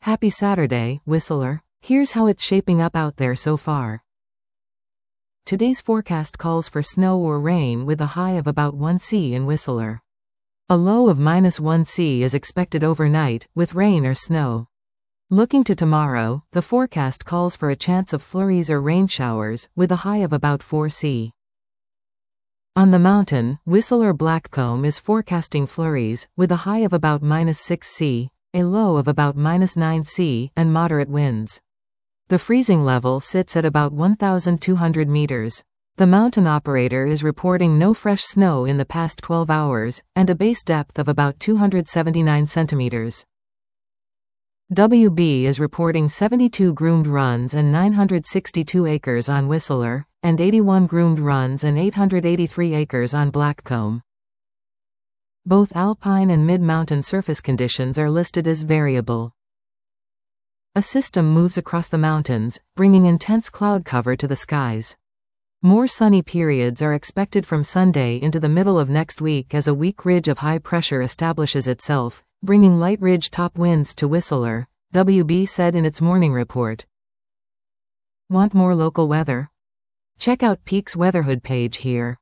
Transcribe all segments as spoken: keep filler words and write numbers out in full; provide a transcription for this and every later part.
Happy Saturday, Whistler. Here's how it's shaping up out there so far. Today's forecast calls for snow or rain with a high of about one C in Whistler. A low of minus one C is expected overnight, with rain or snow. Looking to tomorrow, the forecast calls for a chance of flurries or rain showers, with a high of about four C. On the mountain, Whistler Blackcomb is forecasting flurries, with a high of about minus six C, a low of about minus nine C, and moderate winds. The freezing level sits at about one thousand two hundred meters. The mountain operator is reporting no fresh snow in the past twelve hours, and a base depth of about two hundred seventy-nine centimeters. W B is reporting seventy-two groomed runs and nine hundred sixty-two acres on Whistler, and eighty-one groomed runs and eight hundred eighty-three acres on Blackcomb. Both alpine and mid-mountain surface conditions are listed as variable. A system moves across the mountains, bringing intense cloud cover to the skies. More sunny periods are expected from Sunday into the middle of next week as a weak ridge of high pressure establishes itself, bringing light ridge top winds to Whistler, W B said in its morning report. Want more local weather? Check out Peak's Weatherhood page here.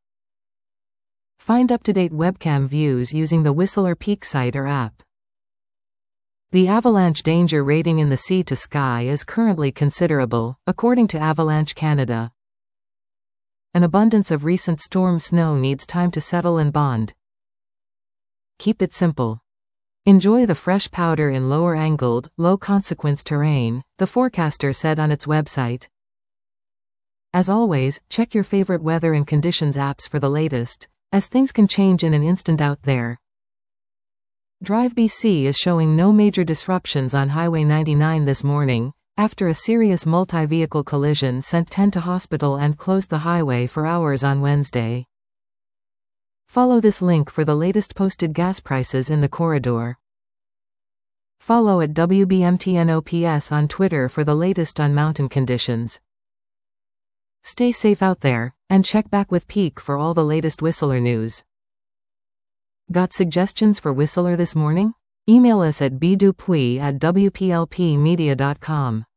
Find up-to-date webcam views using the Whistler Peak site or app. The avalanche danger rating in the sea to sky is currently considerable, according to Avalanche Canada. An abundance of recent storm snow needs time to settle and bond. Keep it simple. Enjoy the fresh powder in lower-angled, low-consequence terrain, the forecaster said on its website. As always, check your favorite weather and conditions apps for the latest, as things can change in an instant out there. Drive B C is showing no major disruptions on Highway ninety-nine this morning, after a serious multi-vehicle collision sent ten to hospital and closed the highway for hours on Wednesday. Follow this link for the latest posted gas prices in the corridor. Follow at W B M T N O P S on Twitter for the latest on mountain conditions. Stay safe out there, and check back with Peak for all the latest Whistler news. Got suggestions for Whistler this morning? Email us at b dupuy at w p l p media dot com.